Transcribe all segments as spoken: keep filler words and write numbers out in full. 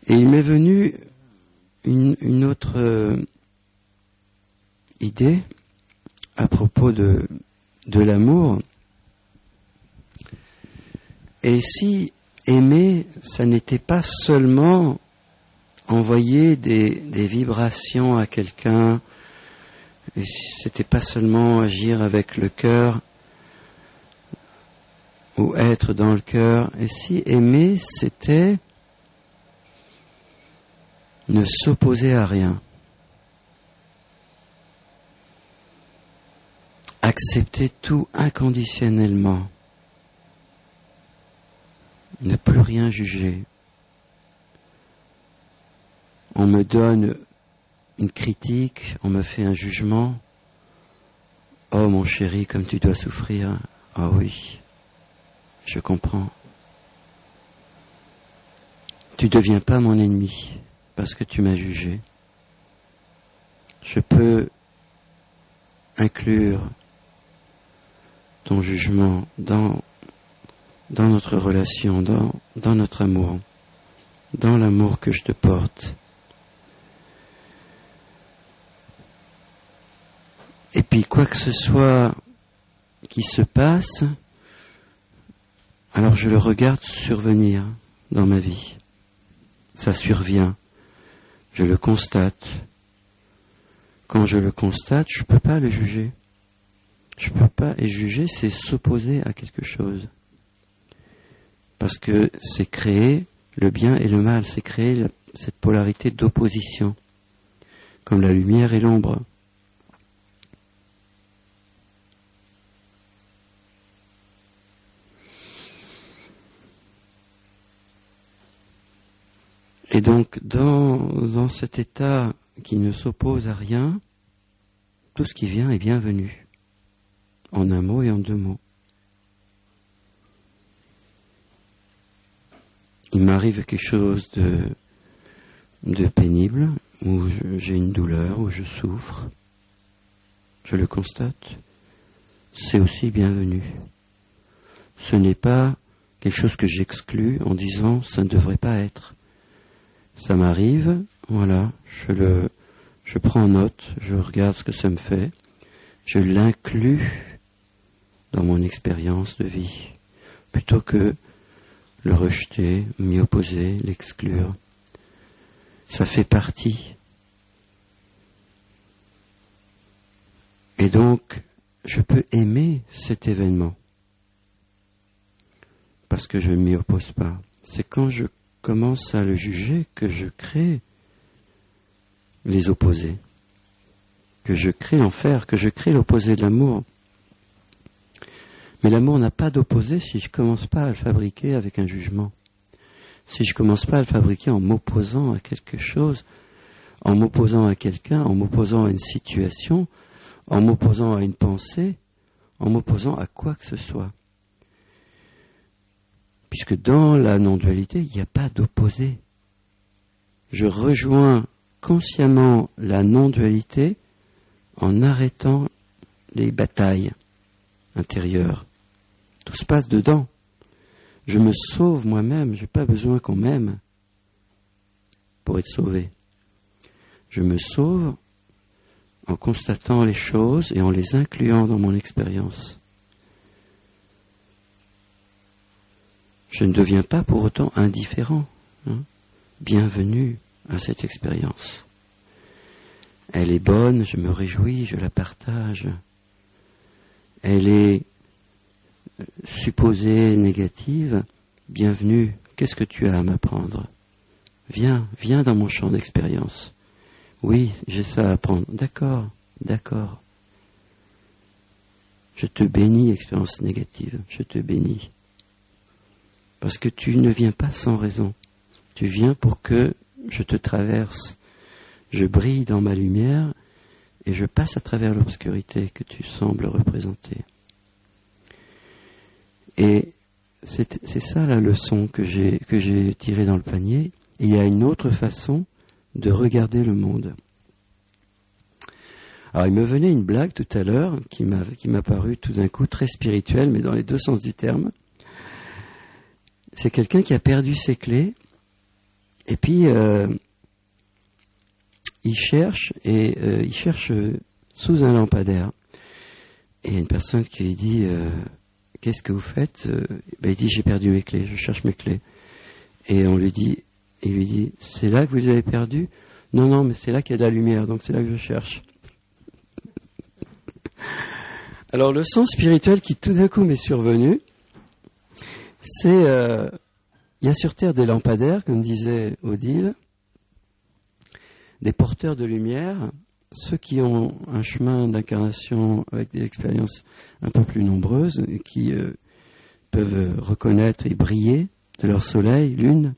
Et il m'est venu une, une autre euh, idée à propos de, de l'amour. Et si aimer, ça n'était pas seulement envoyer des, des vibrations à quelqu'un, et c'était pas seulement agir avec le cœur ou être dans le cœur, et si aimer, c'était ne s'opposer à rien, accepter tout inconditionnellement, ne plus rien juger. On me donne une critique, on me fait un jugement. Oh mon chéri, comme tu dois souffrir. Ah oui, je comprends. Tu ne deviens pas mon ennemi parce que tu m'as jugé. Je peux inclure ton jugement dans dans notre relation, dans, dans notre amour, dans l'amour que je te porte. Et puis, quoi que ce soit qui se passe, alors je le regarde survenir dans ma vie. Ça survient. Je le constate. Quand je le constate, je ne peux pas le juger. Je ne peux pas, et juger, c'est s'opposer à quelque chose. Parce que c'est créer le bien et le mal, c'est créer la, cette polarité d'opposition, comme la lumière et l'ombre. Et donc, dans, dans cet état qui ne s'oppose à rien, tout ce qui vient est bienvenu, en un mot et en deux mots. Il m'arrive quelque chose de, de pénible, où je, j'ai une douleur, où je souffre. Je le constate. C'est aussi bienvenu. Ce n'est pas quelque chose que j'exclus en disant ça ne devrait pas être. Ça m'arrive, voilà, je le, je prends note, je regarde ce que ça me fait, je l'inclus dans mon expérience de vie, plutôt que le rejeter, m'y opposer, l'exclure. Ça fait partie. Et donc, je peux aimer cet événement. Parce que je ne m'y oppose pas. C'est quand je commence à le juger que je crée les opposés. Que je crée l'enfer, que je crée l'opposé de l'amour. Mais l'amour n'a pas d'opposé si je ne commence pas à le fabriquer avec un jugement. Si je ne commence pas à le fabriquer en m'opposant à quelque chose, en m'opposant à quelqu'un, en m'opposant à une situation, en m'opposant à une pensée, en m'opposant à quoi que ce soit. Puisque dans la non-dualité, il n'y a pas d'opposé. Je rejoins consciemment la non-dualité en arrêtant les batailles intérieures. Tout se passe dedans. Je me sauve moi-même, je n'ai pas besoin qu'on m'aime pour être sauvé. Je me sauve en constatant les choses et en les incluant dans mon expérience. Je ne deviens pas pour autant indifférent. Hein. Bienvenue à cette expérience. Elle est bonne, je me réjouis, je la partage. Elle est supposée négative, bienvenue, qu'est-ce que tu as à m'apprendre ? Viens, viens dans mon champ d'expérience. Oui, j'ai ça à apprendre. D'accord, d'accord. Je te bénis, expérience négative, je te bénis. Parce que tu ne viens pas sans raison. Tu viens pour que je te traverse. Je brille dans ma lumière et je passe à travers l'obscurité que tu sembles représenter. Et c'est, c'est ça la leçon que j'ai, que j'ai tirée dans le panier. Et il y a une autre façon de regarder le monde. Alors il me venait une blague tout à l'heure qui m'a, qui m'a paru tout d'un coup très spirituelle, mais dans les deux sens du terme. C'est quelqu'un qui a perdu ses clés Et puis, euh, il cherche, et euh, il cherche sous un lampadaire. Et il y a une personne qui lui dit euh, « Qu'est-ce que vous faites ?» Ben, il dit « J'ai perdu mes clés, je cherche mes clés. » Et on lui dit, il lui dit « C'est là que vous les avez perdues ?»« Non, non, mais c'est là qu'il y a de la lumière, donc c'est là que je cherche. » Alors le sens spirituel qui tout d'un coup m'est survenu, c'est, euh, il y a sur Terre des lampadaires, comme disait Odile, des porteurs de lumière, ceux qui ont un chemin d'incarnation avec des expériences un peu plus nombreuses, et qui euh, peuvent reconnaître et briller de leur soleil, lune,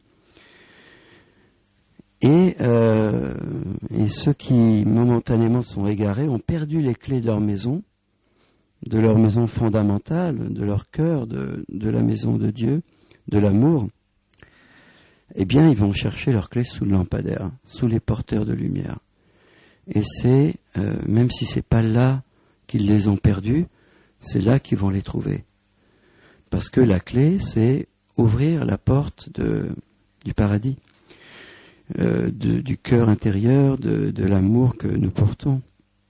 et, euh, et ceux qui momentanément sont égarés ont perdu les clés de leur maison, de leur maison fondamentale, de leur cœur, de, de la maison de Dieu, de l'amour, eh bien, ils vont chercher leurs clés sous le lampadaire, sous les porteurs de lumière. Et c'est, euh, même si c'est pas là qu'ils les ont perdus, c'est là qu'ils vont les trouver. Parce que la clé, c'est ouvrir la porte de, du paradis, euh, de, du cœur intérieur, de, de l'amour que nous portons.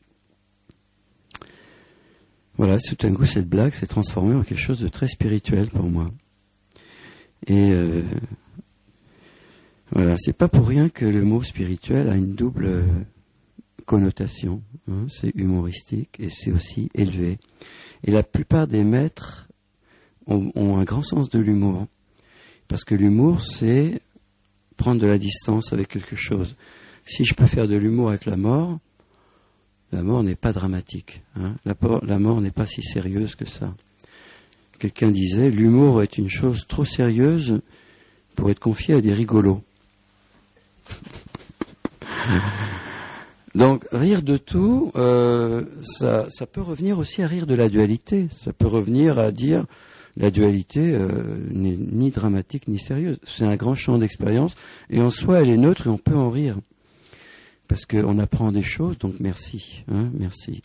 Voilà, tout d'un coup, cette blague s'est transformée en quelque chose de très spirituel pour moi. Et euh, voilà, c'est pas pour rien que le mot spirituel a une double euh, connotation. Hein, c'est humoristique et c'est aussi élevé. Et la plupart des maîtres ont, ont un grand sens de l'humour. Parce que l'humour, c'est prendre de la distance avec quelque chose. Si je peux faire de l'humour avec la mort, la mort n'est pas dramatique. Hein. La, la mort n'est pas si sérieuse que ça. Quelqu'un disait, l'humour est une chose trop sérieuse pour être confiée à des rigolos. Donc, rire de tout, euh, ça, ça peut revenir aussi à rire de la dualité. Ça peut revenir à dire, la dualité euh, n'est ni dramatique ni sérieuse. C'est un grand champ d'expérience, et en soi, elle est neutre et on peut en rire. Parce qu'on apprend des choses, donc merci, hein, merci.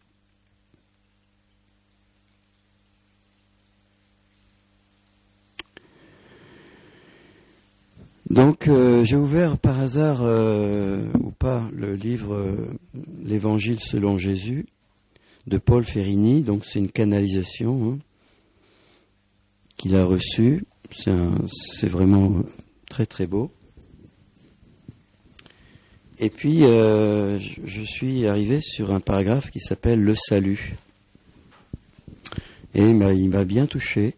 Donc euh, j'ai ouvert par hasard, euh, ou pas, le livre euh, L'Évangile selon Jésus, de Paul Ferrini, donc c'est une canalisation hein, qu'il a reçue, c'est, un, c'est vraiment très très beau. Et puis, euh, je, je suis arrivé sur un paragraphe qui s'appelle « Le salut ». Et il m'a, il m'a bien touché.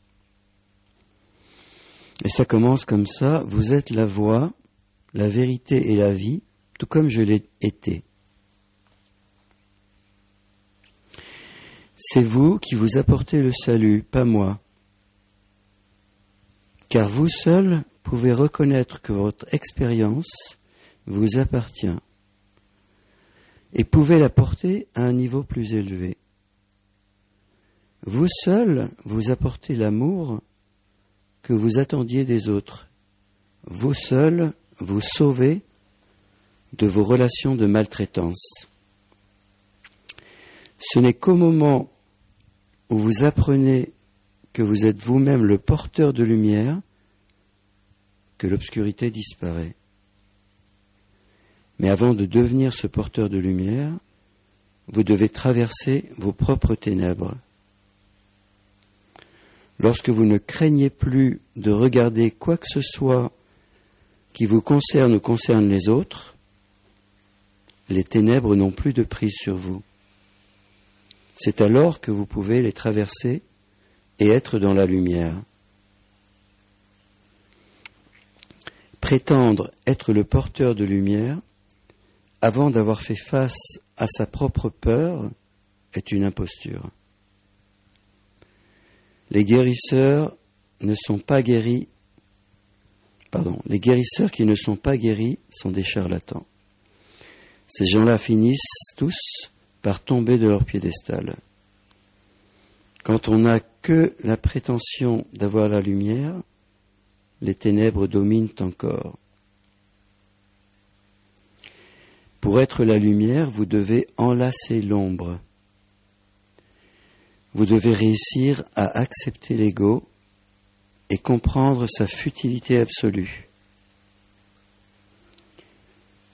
Et ça commence comme ça. « Vous êtes la voie, la vérité et la vie, tout comme je l'ai été. C'est vous qui vous apportez le salut, pas moi. Car vous seul pouvez reconnaître que votre expérience vous appartient et pouvez la porter à un niveau plus élevé. Vous seul vous apportez l'amour que vous attendiez des autres. Vous seul vous sauvez de vos relations de maltraitance. Ce n'est qu'au moment où vous apprenez que vous êtes vous-même le porteur de lumière que l'obscurité disparaît. Mais avant de devenir ce porteur de lumière, vous devez traverser vos propres ténèbres. Lorsque vous ne craignez plus de regarder quoi que ce soit qui vous concerne ou concerne les autres, les ténèbres n'ont plus de prise sur vous. C'est alors que vous pouvez les traverser et être dans la lumière. Prétendre être le porteur de lumière avant d'avoir fait face à sa propre peur est une imposture. Les guérisseurs ne sont pas guéris, pardon, les guérisseurs qui ne sont pas guéris sont des charlatans. Ces gens-là finissent tous par tomber de leur piédestal. Quand on n'a que la prétention d'avoir la lumière, les ténèbres dominent encore. Pour être la lumière, vous devez enlacer l'ombre. Vous devez réussir à accepter l'ego et comprendre sa futilité absolue.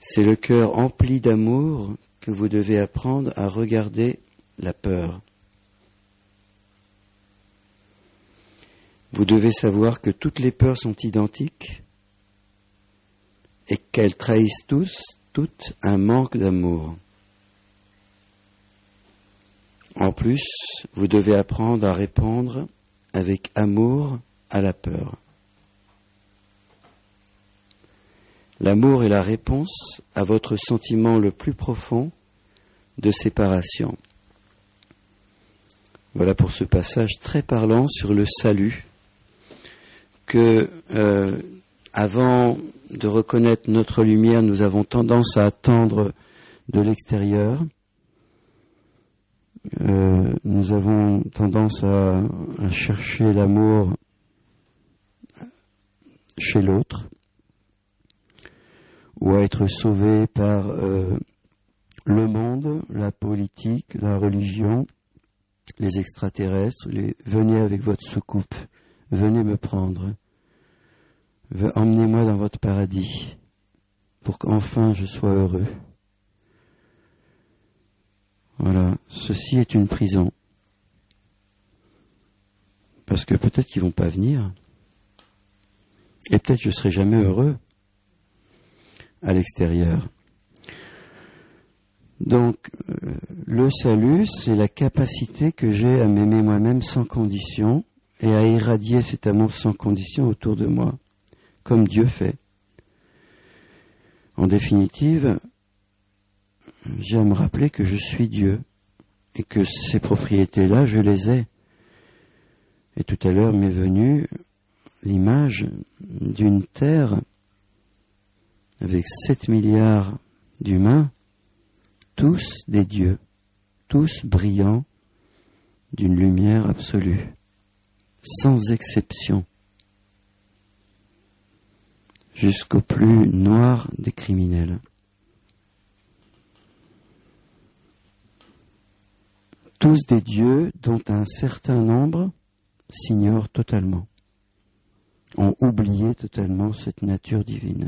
C'est le cœur empli d'amour que vous devez apprendre à regarder la peur. Vous devez savoir que toutes les peurs sont identiques et qu'elles trahissent tous, toutes un manque d'amour. En plus, vous devez apprendre à répondre avec amour à la peur. L'amour est la réponse à votre sentiment le plus profond de séparation. Voilà pour ce passage très parlant sur le salut, que euh, avant de reconnaître notre lumière, nous avons tendance à attendre de l'extérieur. Euh, nous avons tendance à, à chercher l'amour chez l'autre, ou à être sauvé par euh, le monde, la politique, la religion, les extraterrestres. Les, venez avec votre soucoupe, venez me prendre, emmenez-moi dans votre paradis, pour qu'enfin je sois heureux. Voilà, ceci est une prison. Parce que peut-être qu'ils vont pas venir, et peut-être je serai jamais heureux à l'extérieur. Donc, euh, le salut, c'est la capacité que j'ai à m'aimer moi-même sans condition et à irradier cet amour sans condition autour de moi, comme Dieu fait. En définitive, j'ai à me rappeler que je suis Dieu et que ces propriétés-là, je les ai. Et tout à l'heure m'est venue l'image d'une terre avec sept milliards d'humains, tous des dieux, tous brillants d'une lumière absolue, sans exception, jusqu'au plus noir des criminels. Tous des dieux dont un certain nombre s'ignorent totalement, ont oublié totalement cette nature divine,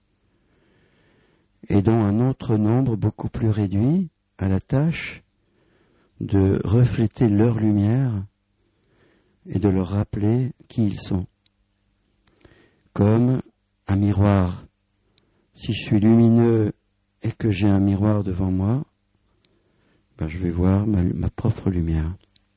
et dont un autre nombre beaucoup plus réduit a la tâche de refléter leur lumière et de leur rappeler qui ils sont. Comme un miroir. Si je suis lumineux et que j'ai un miroir devant moi, ben je vais voir ma, ma propre lumière.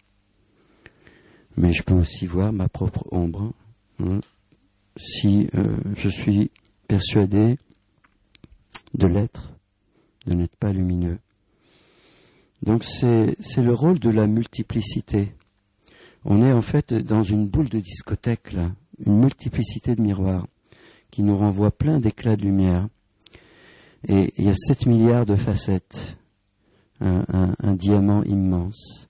Mais je peux aussi voir ma propre ombre, hein, si euh, je suis persuadé de l'être, de n'être pas lumineux. Donc c'est, c'est le rôle de la multiplicité. On est en fait dans une boule de discothèque, là, une multiplicité de miroirs qui nous renvoie plein d'éclats de lumière. Et il y a sept milliards de facettes, un, un, un diamant immense.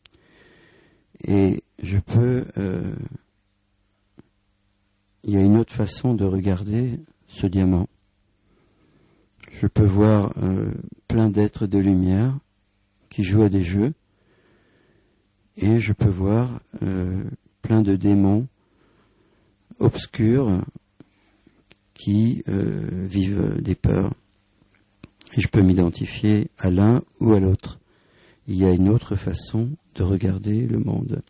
Et je peux... Euh, il y a une autre façon de regarder ce diamant. Je peux voir euh, plein d'êtres de lumière qui jouent à des jeux, et je peux voir euh, plein de démons obscurs qui euh, vivent des peurs. Et je peux m'identifier à l'un ou à l'autre. Il y a une autre façon de regarder le monde.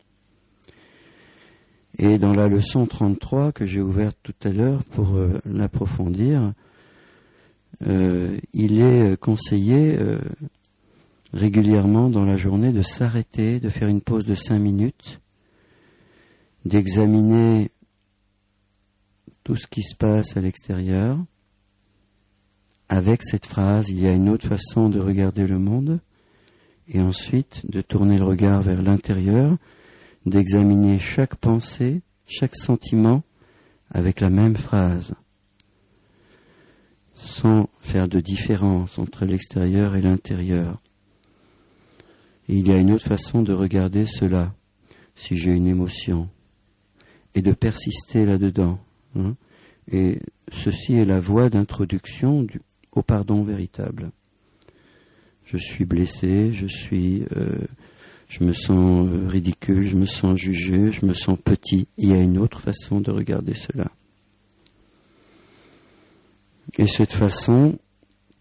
Et dans la leçon trente-trois que j'ai ouverte tout à l'heure pour euh, l'approfondir, euh, il est conseillé euh, régulièrement dans la journée de s'arrêter, de faire une pause de cinq minutes, d'examiner tout ce qui se passe à l'extérieur, avec cette phrase, il y a une autre façon de regarder le monde, et ensuite de tourner le regard vers l'intérieur, d'examiner chaque pensée, chaque sentiment, avec la même phrase, sans faire de différence entre l'extérieur et l'intérieur. Et il y a une autre façon de regarder cela, si j'ai une émotion, et de persister là-dedans. Hein. Et ceci est la voie d'introduction du, au pardon véritable. Je suis blessé, je suis, euh, je me sens ridicule, je me sens jugé, je me sens petit. Il y a une autre façon de regarder cela. Et cette façon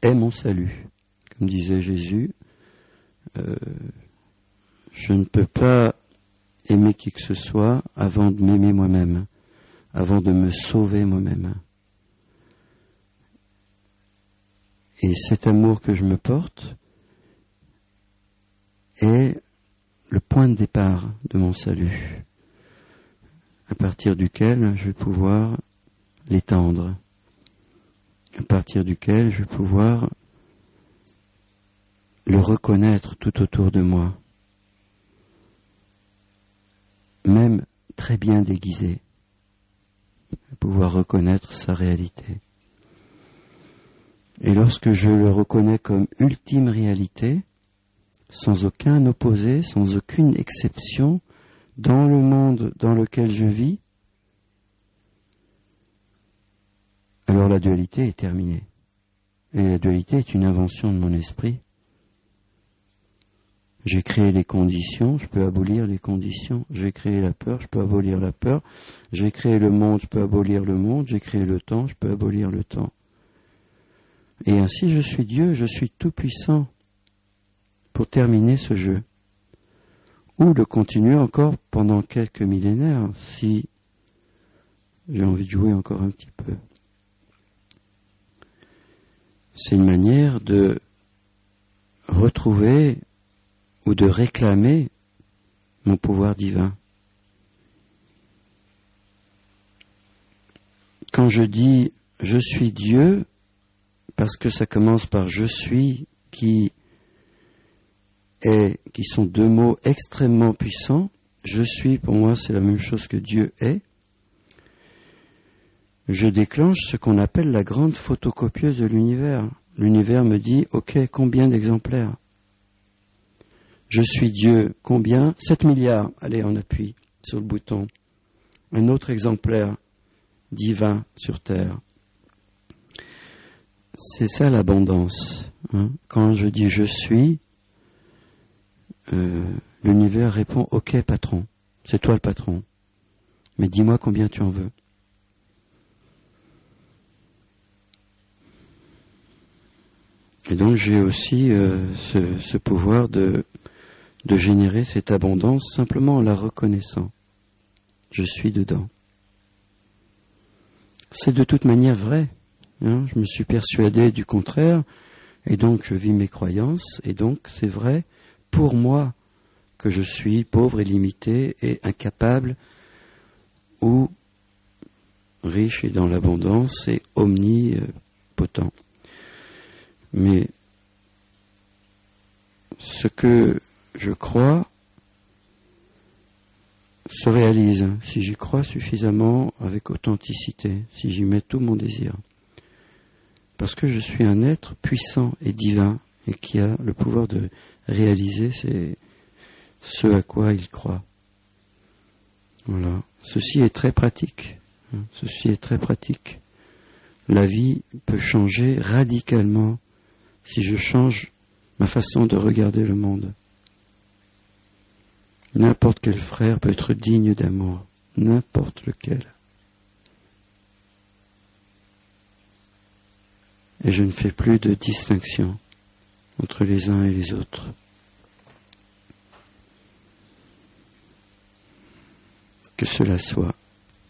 est mon salut. Comme disait Jésus, euh, je ne peux pas aimer qui que ce soit avant de m'aimer moi-même, avant de me sauver moi-même. Et cet amour que je me porte est le point de départ de mon salut, à partir duquel je vais pouvoir l'étendre, à partir duquel je vais pouvoir le reconnaître tout autour de moi, même très bien déguisé, pouvoir reconnaître sa réalité. Et lorsque je le reconnais comme ultime réalité, sans aucun opposé, sans aucune exception, dans le monde dans lequel je vis, alors la dualité est terminée. Et la dualité est une invention de mon esprit. J'ai créé les conditions, je peux abolir les conditions. J'ai créé la peur, je peux abolir la peur. J'ai créé le monde, je peux abolir le monde. J'ai créé le temps, je peux abolir le temps. Et ainsi je suis Dieu, je suis tout-puissant pour terminer ce jeu. Ou le continuer encore pendant quelques millénaires, si j'ai envie de jouer encore un petit peu. C'est une manière de retrouver ou de réclamer mon pouvoir divin. Quand je dis « je suis Dieu », parce que ça commence par « je suis » qui est, qui sont deux mots extrêmement puissants. Je suis, pour moi, c'est la même chose que Dieu est. Je déclenche ce qu'on appelle la grande photocopieuse de l'univers. L'univers me dit, ok, combien d'exemplaires? Je suis Dieu, combien? sept milliards. Allez, on appuie sur le bouton. Un autre exemplaire divin sur Terre. C'est ça l'abondance. Hein. Quand je dis je suis, euh, l'univers répond, ok patron, c'est toi le patron. Mais dis-moi combien tu en veux. Et donc j'ai aussi euh, ce, ce pouvoir de, de générer cette abondance simplement en la reconnaissant. Je suis dedans. C'est de toute manière vrai. Hein, je me suis persuadé du contraire, et donc je vis mes croyances, et donc c'est vrai pour moi que je suis pauvre et limité et incapable ou riche et dans l'abondance et omnipotent. Mais ce que je crois se réalise si j'y crois suffisamment avec authenticité, si j'y mets tout mon désir. Parce que je suis un être puissant et divin et qui a le pouvoir de réaliser c'est ce à quoi il croit. Voilà. Ceci est très pratique. Ceci est très pratique. La vie peut changer radicalement si je change ma façon de regarder le monde. N'importe quel frère peut être digne d'amour. N'importe lequel. Et je ne fais plus de distinction entre les uns et les autres. Que cela soit.